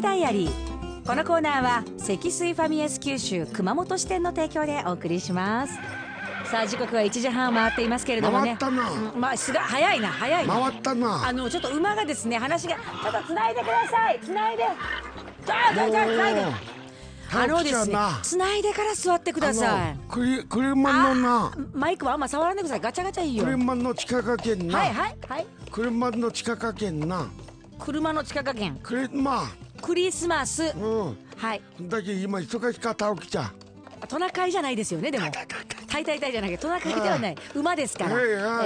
水ダイアリー。このコーナーは積水ファミエス九州熊本支店の提供でお送りします。さあ時刻は1時半を回っていますけれどもね。 回ったな、 早いな早いな。 回ったな。 ちょっと馬がですね、話がちょっとつないでください。つないでつないでですね、つないでから座ってください。 車のな、 マイクはあんま触らないでください。ガチャガチャいいよ。 車の近かけんな。 はい車の近かけんな。 車の近かけん。クリスマス。はい。 だけど今忙しかった起きちゃ。 トナカイじゃないですよね。でもタイじゃなくてトナカイではない。馬ですから。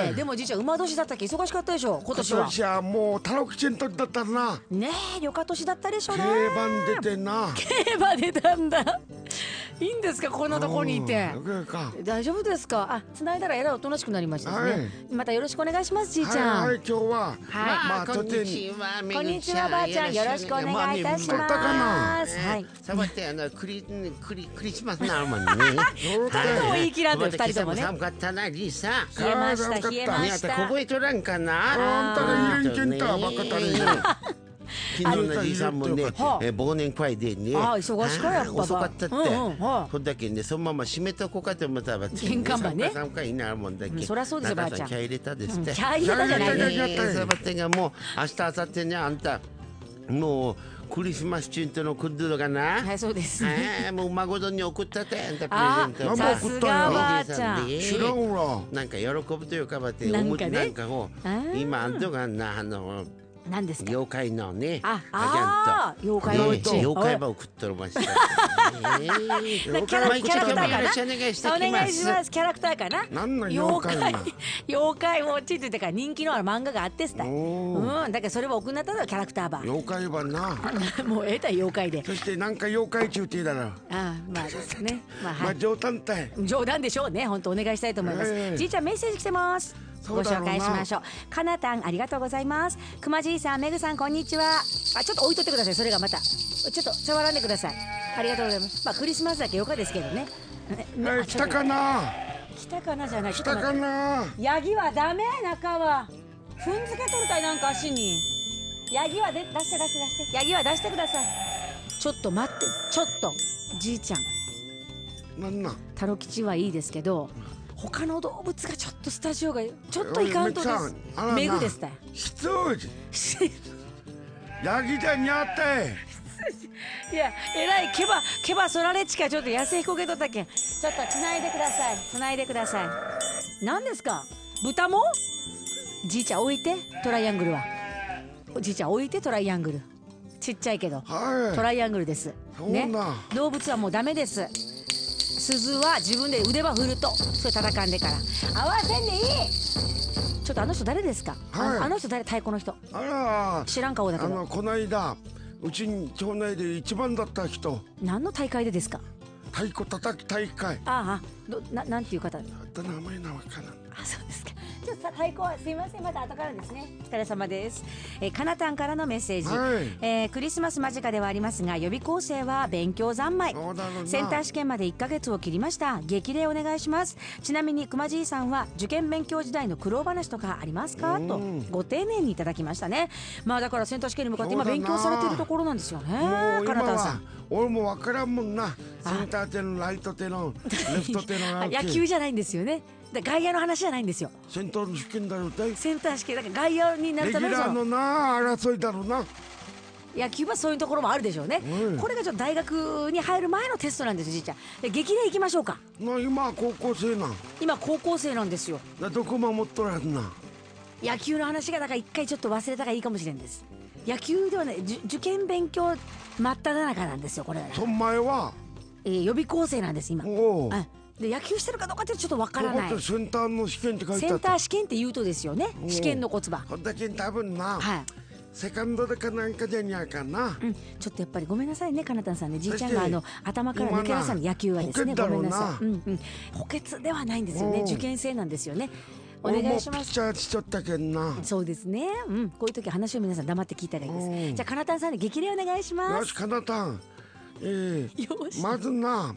でもじいちゃん馬年だったっけ、忙しかったでしょ今年は。 今年はもうタロキチの時だったな。 ねえ、旅客年だったでしょうね。 競馬出てな。 競馬出たんだ。いいんですか、こんなとこにいて。大丈夫ですか。繋いだらえらいおとなしくなりましたね。またよろしくお願いします、じいちゃん。 はい、今日はこんにちはばあちゃん、よろしくお願いいたします。はい。 さばってクリスマスなのもね。 2人とも言い切らんと、2人ともね。 寒かったな、じいさん。 冷えました。 凍えとらんかな。 あんたが入れんけんた、バカたれな。 昨日のじいさんもね、忘年会でね、 忙しかやっぱ遅かったって。そんだけね、そのまま閉めとこうかと思ったら、 玄関場ね。 寒かいなもんだけ。 そりゃそうですよ、ばあちゃん。 キャ入れたですって。 キャ入れたじゃないね。さばってがもう明日明後日ね、あんたもうクリスマスチュンとのクッドかな。 はい、そうです。 もう孫丼に送ったって、あんたプレゼント。 さすがばあちゃん。 知らんわ。 なんか喜ぶというかばって思ってなんかを今あんたがな何ですか。 妖怪のね、 妖怪の妖怪ば送っとるました。 キャラクターかな。 お願いします。キャラクターかな。 何の妖怪な。 妖怪もちってから人気のある漫画があってさ。だからそれは送んなったらキャラクターば。 妖怪ばな。 もうた妖怪で。 そしてなんか妖怪中継だろ。 まあですね。 まあ冗談たい。 冗談でしょうね。本当お願いしたいと思います。じいちゃんメッセージ来てます。ご紹介しましょう。かなたんありがとうございます。くまじいさん、めぐさんこんにちは。ちょっと置いとってください。それがまたちょっと触らんでください。ありがとうございます。クリスマスだけよかですけどね。 来たかな。 来たかなじゃない。 来たかな。 ヤギはダメ。中は踏んづけとるたい、なんか足に。ヤギは出してヤギは出してください。ちょっと待って、ちょっとじいちゃん。 なんな。 タロ吉はいいですけど、他の動物がちょっとスタジオがちょっといかんとです。メグですたい。 羊。ヤギだにゃって。 いや、えらいケバそられちかちょっと痩せひこけとったけん。ちょっとつないでください。何ですか。豚も。じいちゃん置いてトライアングルは。じいちゃん置いてトライアングル。ちっちゃいけど、トライアングルですね。動物はもうダメです。鈴は自分で腕ば振るとそれ叩かんでから合わせんでいい。ちょっとあの人誰ですか。あの人誰。太鼓の人。知らん顔だけど。 この間うちに町内で一番だった人。 何の大会でですか。 太鼓叩き大会。 なんていう方。 名前なわからん。 そうですか。ちょっと太鼓はすいません、また後からですね。お疲れ様です。かなたんからのメッセージ。クリスマス間近ではありますが予備校生は勉強三昧。センター試験まで1ヶ月を切りました。激励お願いします。ちなみにくまじいさんは受験勉強時代の苦労話とかありますかとご丁寧にいただきましたね。だからセンター試験に向かって今勉強されているところなんですよね。かなたんさん。 俺もわからんもんな。センター手のライト手のレフト手の野球じゃないんですよね。外野の話じゃないんですよ。 センターの試験だろ。 センター試験だから外野になるためのレギュラーのな争いだろうな。 野球はそういうところもあるでしょうね。これがちょっと大学に入る前のテストなんですよ、じいちゃん。激励いきましょうか。 今高校生なん。 今高校生なんですよ。 どこ守っとらんな。 野球の話がだから一回ちょっと忘れた方がいいかもしれんです。野球ではね、受験勉強真っ只中なんですよ、これ。 その前は予備校生なんです今。で野球してるかどうかってちょっとわからない。 センターの試験って書いてあった。 センター試験って言うとですよね、試験の言葉。 こんだけ多分な、セカンドでかなんかじゃにゃかな。 ちょっとやっぱりごめんなさいね、かなたんさんね。じいちゃんが頭から抜け出さない野球はですね、ごめんなさい。補欠ではないんですよね。受験生なんですよね。お願いします。 ピッチャーしちゃったけんな。 そうですね。こういう時話を皆さん黙って聞いたらいいです。じゃあかなたんさんに激励お願いします。 よし、かなたん。まずな、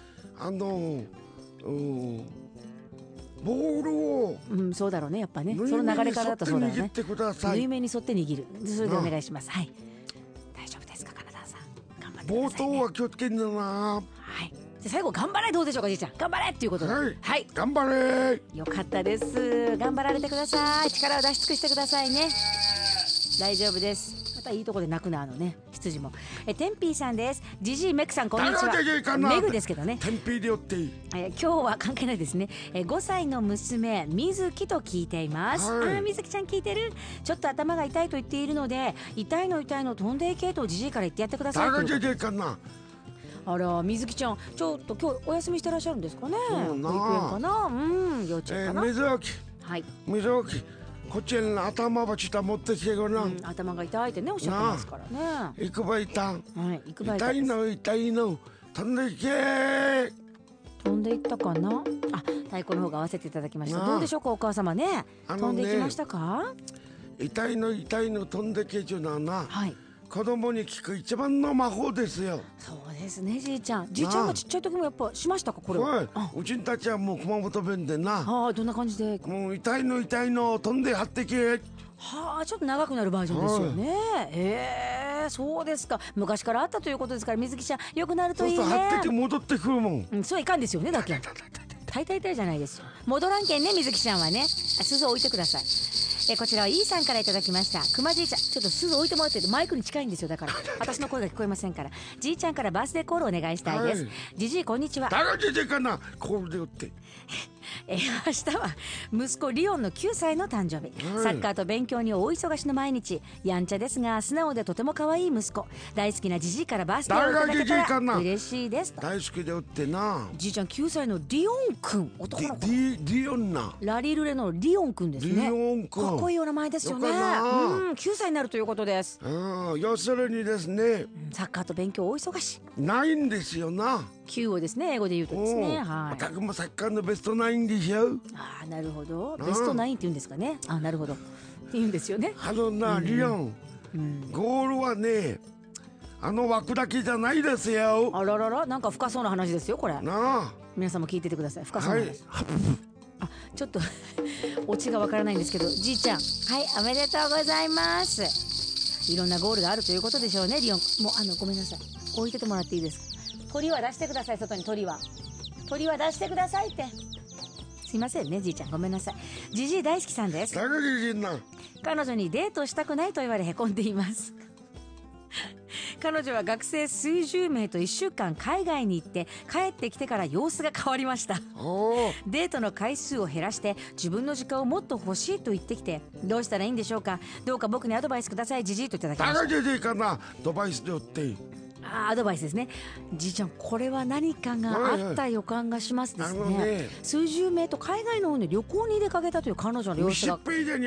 ボールを、 そうだろうね、やっぱね。その流れからだとそうだよね。 縫い目に沿って握ってください。 縫い目に沿って握る。それでお願いします。はい。大丈夫ですか、かなたんさ冒頭は気をつけんだな。 はい。じゃあ最後頑張れどうでしょうかじいちゃん。頑張れっていうことで。 はいはい。 頑張れ。 よかったです。頑張られてください。力を出し尽くしてくださいね。大丈夫です。またいいとこで泣くな羊も。テンピーさんです。ジジイメクさんこんにちは。メグですけどね。 テンピーでよっていい。 今日は関係ないですね。5歳の娘みずきと聞いています。 はい、 みずきちゃん聞いてる。ちょっと頭が痛いと言っているので、痛いの飛んでいけとジジイから言ってやってください。 誰がジジイかな。 あら、みずきちゃんちょっと今日お休みしてらっしゃるんですかね。保育園かな、幼稚園かな。 水置き、 はい、 水置き、こっちに頭ばちた持ってきてごらん。 頭が痛いってねおっしゃってますからね。 行くばいたん、 はい、行くばいた痛いの痛いの飛んでいけ。 飛んでいったかな。あ、太鼓の方が合わせていただきました。どうでしょうかお母様ね。飛んでいきましたか。 痛いの飛んでけちゅうのはな、 はい、 子供に聞く一番の魔法ですよ。 そうですね。じいちゃんがちっちゃい時もやっぱしましたかこれは。 はい、うちんたちはもう熊本弁でな。 ああ、どんな感じで。 もう痛いの飛んで張ってけ。 はあ、ちょっと長くなるバージョンですよね。そうですか。昔からあったということですから、水木ちゃん良くなるといいね。 そう張ってけ戻ってくるもん。 そういかんですよね。だけ大体じゃないですよ。戻らんけんね水木ちゃんはね。鈴を置いてください。こちらは E さんからいただきました。くまじいちゃん、ちょっと鈴置いてもらってマイクに近いんですよ。だから私の声が聞こえませんから。じいちゃんからバースデーコールお願いしたいです。じじいこんにちは。 誰がじじいかな。コールで打って明日は息子リオンの9歳の誕生日、サッカーと勉強に大忙しの毎日。やんちゃですが素直でとても可愛い息子。大好きなじじいからバースデーをいただけたら嬉しいですと。 大好きで打ってな。 じいちゃん9歳のリオンくん、男の子。 リオンな。 ラリルレのリオンくんですね。 リオンくん、 かっこいいお名前ですよね。9歳になるということです。 要するにですね、 サッカーと勉強大忙しないんですよな。 9をですね、英語で言うとですね。はい。 たくもサッカーのベストナインでしょ。 ああ、なるほど。ベストナインって言うんですかね。あ、なるほど。って言うんですよね。 リオン、ゴールはね、枠だけじゃないですよ。 あららら、なんか深そうな話ですよこれ。 なあ。 皆さんも聞いててください。深そうな話。あ、ちょっとオチがわからないんですけど、じいちゃん、はい、おめでとうございます。いろんなゴールがあるということでしょうね。リオン、もうごめんなさい。置いててもらっていいですか。鳥は出してください。外に鳥は出してくださいって。すいませんねじいちゃん、ごめんなさい。じじい大好きさんです。 誰じじいな。 彼女にデートしたくないと言われへこんでいます彼女は学生数十名と1週間海外に行って帰ってきてから様子が変わりました。デートの回数を減らして自分の時間をもっと欲しいと言ってきて、どうしたらいいんでしょうか。どうか僕にアドバイスください。じじいといただきました。 誰じじいかな。アドバイスで打っていい。 アドバイスですね。じいちゃん、これは何かがあった予感がしますですね。数十名と海外の方に旅行に出かけたという彼女の様子が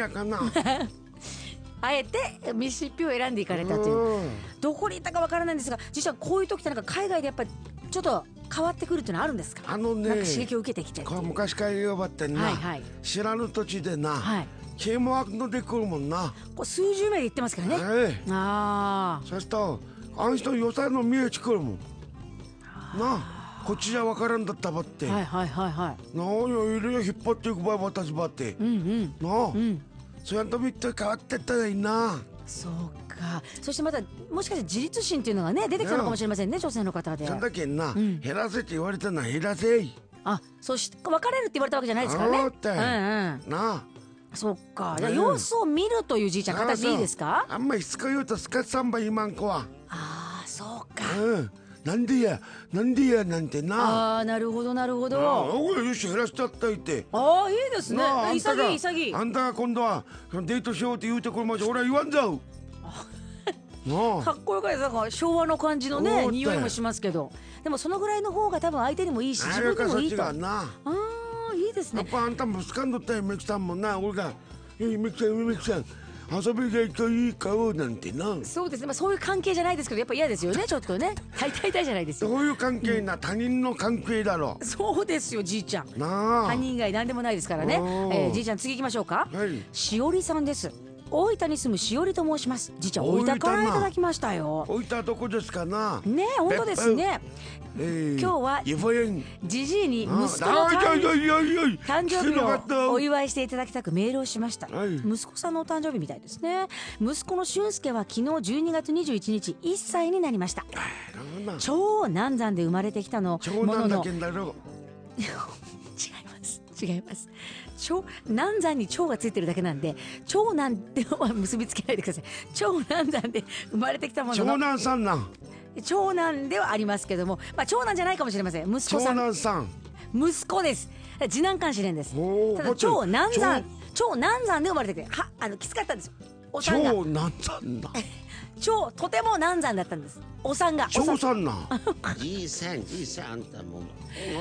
あえてミシシッピを選んでいかれたという。どこにいたかわからないんですが、じいちゃん、こういう時ってなんか海外でやっぱりちょっと変わってくるっていうのはあるんですか。なんか刺激を受けてきて昔から言うばってんな、知らぬ土地でな、啓蒙悪のでくるもんな。 これ数十名で言ってますからね。 そうするとあの人予算の見えちくるもんなあ。こっちじゃ分からんだったばって。なあ、いるよ引っ張っていく場合私ばってなあ。そうやって見て変わってったらいいな。 そうか。そしてまたもしかして自立心っていうのがね出てきたのかもしれませんね、女性の方で。 そんだけんな、減らせって言われたのは減らせい。 そして別れるって言われたわけじゃないですからね。なあ。そっか。じゃあ様子を見るというじいちゃん形でいいですか。 あんまりしつこい言うとスカッサンバ今ん子は。 そうか。 なんでやなんてな。 なるほどなるほど。 よし減らしちゃったいって。いいですね。潔い。 あんたが今度はデートしようって言うてこれまで俺は言わんざう。 かっこよかった。なんか昭和の感じのね匂いもしますけど、でもそのぐらいの方が多分相手にもいいし自分にもいいと。いいですね。 やっぱあんたも好かんどったよメキさんもな。俺がメキさん遊びがいといい顔なんてな。 そうですね。そういう関係じゃないですけどやっぱ嫌ですよね。ちょっとね痛いじゃないですよ。 どういう関係な、他人の関係だろ。 そうですよじいちゃん。他人以外何でもないですからね。じいちゃん次行きましょうか。しおりさんです。 大分に住むしおりと申します。じいちゃん大分からいただきましたよ。 大分どこですかな。 ねえ本当ですね。今日はじじいに息子の誕生日をお祝いしていただきたくメールをしました。息子さんのお誕生日みたいですね。息子の俊介は昨日12月21日1歳になりました。超難産で生まれてきたのものの違います超難産に超がついてるだけなんで長男では結びつけないでください。超難産で生まれてきたものの長男さんなん長男ではありますけども、長男じゃないかもしれません。息子さん長男さん息子です。次男かもしれんです。ただ超難産で生まれてきてきつかったんですよ。お産が超難産だとても難産だったんです。お産が超産なじいさんあんたも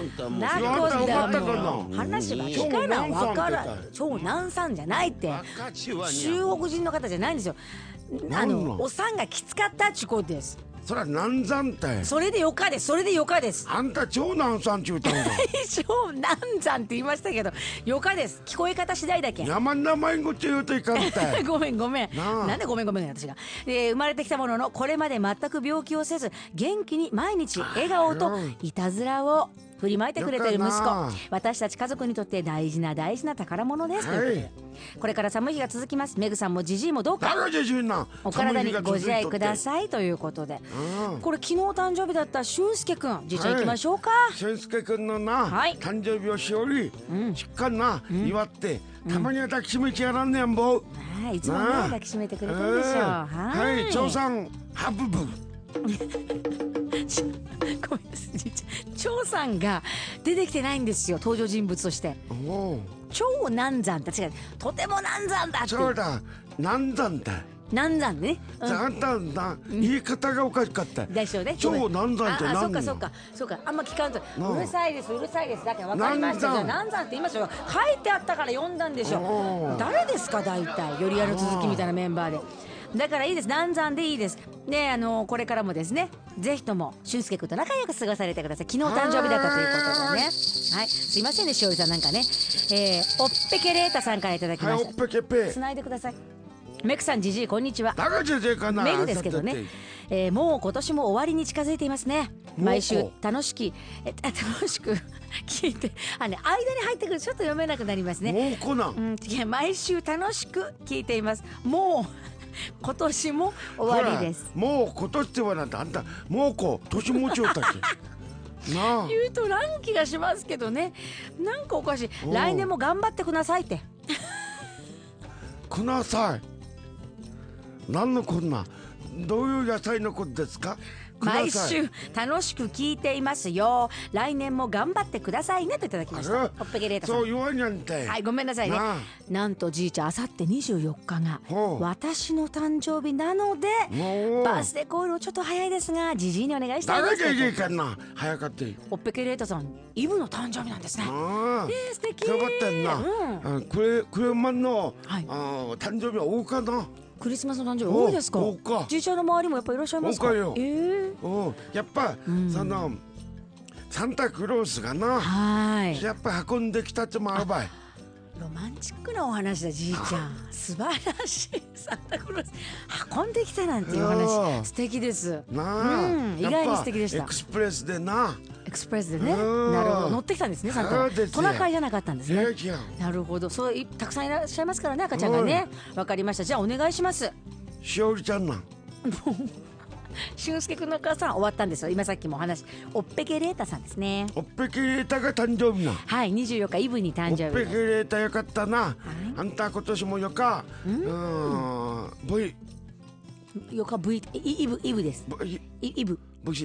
話が聞かなわからん。超難産じゃないって中国人の方じゃないんですよ。お産がきつかったっちゅうことです。 それは難産ってそれでよかです。 あんた超難産ちゅうたんだ超難産って言いましたけどよかです。聞こえ方次第だけ山名前ごち言うといかんってごめんなんでごめん私が生まれてきたもののこれまで全く病気をせず元気に毎日笑顔といたずらを振りまいてくれている息子、私たち家族にとって大事な宝物です、ということでこれから寒い日が続きます。メグさんもジジイもどうかお体にご自愛くださいということで、これ昨日誕生日だった俊介くん、じいちゃん行きましょうか。 俊介くんのな、誕生日をしおり、しっかりな、祝ってたまには抱きしめてやらんねんぼ。 いつもね抱きしめてくれてるでしょう。 はい、長さんハブブごめんなさい、長さんが出てきてないんですよ、登場人物として。超難産って違う、とても難産だって。 そうだ、難産だ。 難産ね。 あんたな言い方がおかしかった。 でしょうね。 超難産って何？ そうか。あんま聞かんとうるさいです。だから分かりました。じゃあ難産って言いましょう。書いてあったから読んだんでしょ。誰ですか大体。よりやる続きみたいなメンバーで。だからいいです。難産でいいです。ね、これからもですね、ぜひとも俊介君と仲良く過ごされてください。昨日誕生日だったということでね。はい、すいませんね、しおりさんなんかね。おっぺけれーたさんからいただきました。 おっぺけぺ。 つないでください。メクさん、ジジイこんにちは。 メグですけどね。もう今年も終わりに近づいていますね。毎週楽しく聞いて、間に入ってくるちょっと読めなくなりますね。毎週楽しく聞いています。もう今年も終わりです。 もう今年ってはなんてあんたもう年もちょうたっけなあ言うとらん気がしますけどね。なんかおかしい。来年も頑張ってくださいってください。何のこんなどういう野菜のことですか。 毎週楽しく聞いていますよ。来年も頑張ってくださいねといただきました。おっぺけれーたさん。 そう言わんやんて。 はい、ごめんなさいね。なんとじいちゃんあさって24日が私の誕生日なのでバースデーコールをちょっと早いですがじじいにお願いしたいです。 誰がいいかな早かっておっぺけれーたさんイブの誕生日なんですね。素敵。 頑張ってんな。クレマンの誕生日は多かな。 クリスマスの誕生日多いですか。じいちゃんの周りもやっぱいらっしゃいますか。 やっぱそのサンタクロースがなやっぱ運んできたってもあるばい。 ロマンチックなお話だじいちゃん。素晴らしい。サンタクロース運んできたなんていう話素敵です。意外に素敵でした。 エクスプレスでな。 エクスプレスでね。なるほど、乗ってきたんですね。サンタトナカイじゃなかったんですね。なるほど、そうたくさんいらっしゃいますからね、赤ちゃんがね。わかりました。じゃあお願いします。 しおりちゃんなん俊介くんのお母さん終わったんですよ。今さっきもお話。おっぺけれーたさんですね。 おっぺけれーたが誕生日な。 はい、24日イブに誕生日。 おっぺけれーたよかったな。あんた今年もよかV よか V イブです。イブ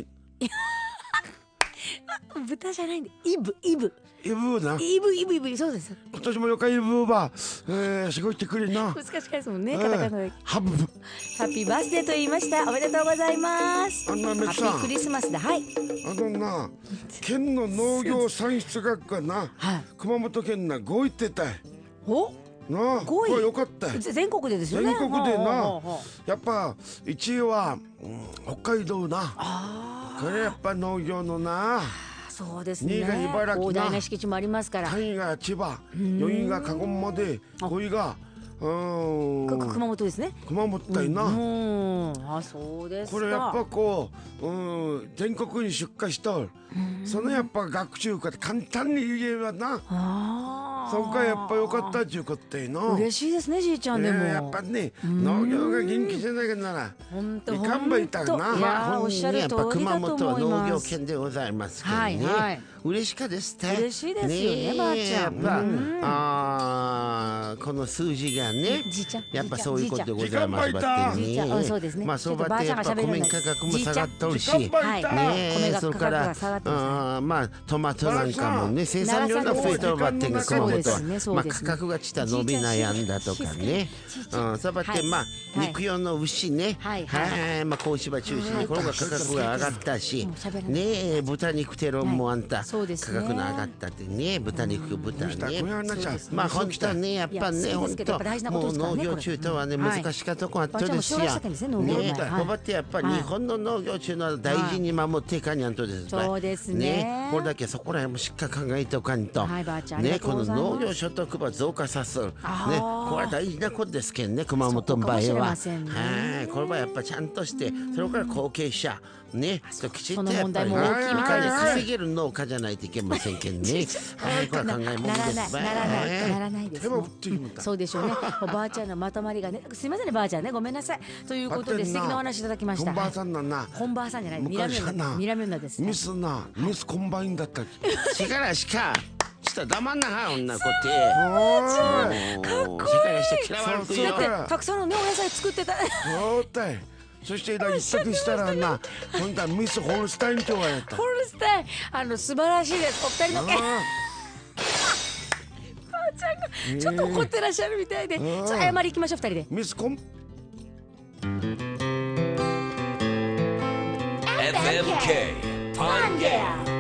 豚じゃないんでイブな。イブそうです。 今年もよかイブは過ごしてくれな。 難しいですもんね、カタカナで。 ハッピーバースデーと言いました。おめでとうございます。ハッピークリスマスだ。はい。 な県の農業産出額がな、熊本県な5位ってたい。なあ、これよかった。 全国でですよね。 全国でな、やっぱ1位は北海道な。これやっぱ農業のな。 そうですね。 2位が茨城な。 広大な敷地もありますから。 3位が千葉、4位が鹿児島で、5位が熊本ですね。 熊本だいな、 あ、そうですか。 これやっぱこう、全国に出荷しとる、そのやっぱ学習かって簡単に言えばな、そこがやっぱ良かったっていうことやな。 嬉しいですね、じいちゃん。でもやっぱね、農業が元気じゃなきゃなら本当いかんばいたな。 いやおっしゃる通りだと思います。 熊本は農業県でございますけどね、嬉しかですね。 嬉しいですよね、ばあちゃん。 この数字がね、やっぱそういうことでございますばってね。 そうですね。 まあそうばってやっぱ米価格も下がっとるし、ね、それからまあトマトなんかもね、生産量が増えとるばってんが熊本は、まあ価格がちた伸び悩んだとかね、そうばってまあ肉用の牛ね、まあ子牛場中心にこれが価格が上がったし、ね、豚肉テロンもあんた価格の上がったってね、豚肉豚ね、まあ本当ね、やっぱね、本当もう農業中とはね難しかとこあったですよ。ね、こばってやっぱ日本の農業中の大事に守っていかにゃんとです。 そうですね。 これだけそこらへんもしっかり考えておかんと、ね、この農業所得ば増加させる、ね、これは大事なことですけどね、熊本の場合は。これはやっぱちゃんとして、それから後継者ね、きちっとやっぱりね、稼げる農家じゃないといけませんけどね。これは考えもんです。 ならないですね。そうでしょうね。おばあちゃんのまとまりがね、すみませんね、ばあちゃんね、ごめんなさい。ということで素敵なお話いただきました。 本場さんなんな。 本場さんじゃない、ミラミュンナです。 ミスコンバインだったっけ。 力しか。した黙んなは女こって。 かっこいい。だってたくさんのねお野菜作ってた。 そうだい。そして一択したらな、今度はミスホルスタインって言われた。 ホルスタイン、素晴らしいです。お二人のばあちゃんがちょっと怒ってらっしゃるみたいで、謝り行きましょう二人で。 ミスコン FMK パンゲア